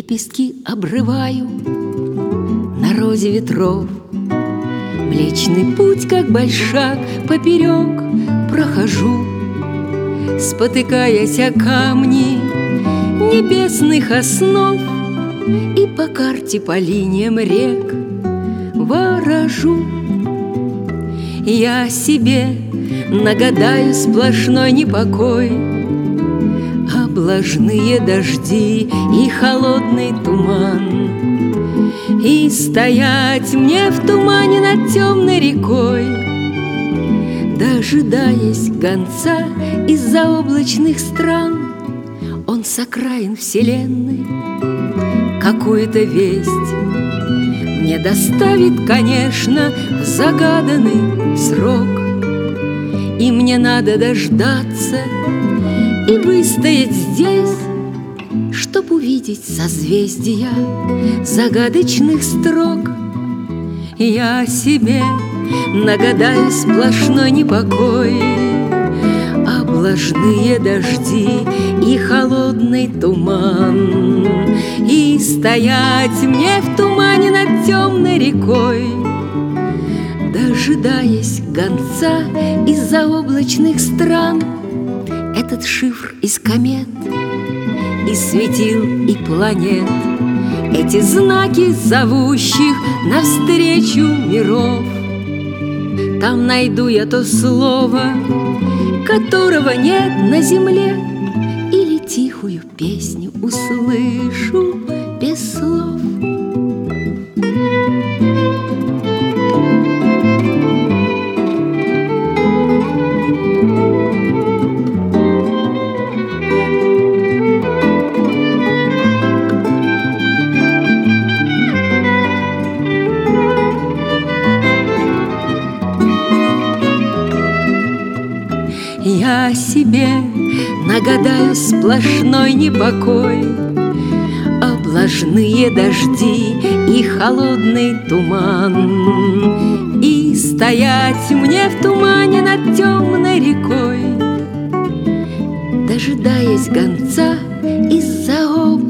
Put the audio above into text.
лепестки обрываю на розе ветров. Млечный путь, как большак, поперек прохожу, спотыкаясь о камни небесных основ, и по карте, по линиям рек ворожу. Я себе нагадаю сплошной непокой, облажные дожди и холодный туман, и стоять мне в тумане над темной рекой, дожидаясь гонца из-за облачных стран. Он с окраин вселенной какую-то весть мне доставит, конечно, в загаданный срок. И мне надо дождаться и выстоять здесь, чтоб увидеть созвездия загадочных строк. Я себе нагадаю сплошной непокой, облажные дожди и холодный туман, и стоять мне в тумане над темной рекой, дожидаясь гонца из-за облачных стран. Этот шифр из комет, из светил и планет, эти знаки, зовущих навстречу миров. Там найду я то слово, которого нет на земле, или тихую песню услышу без слов. Я себе нагадаю сплошной непокой, облажные дожди и холодный туман, и стоять мне в тумане над темной рекой, дожидаясь гонца из-за облака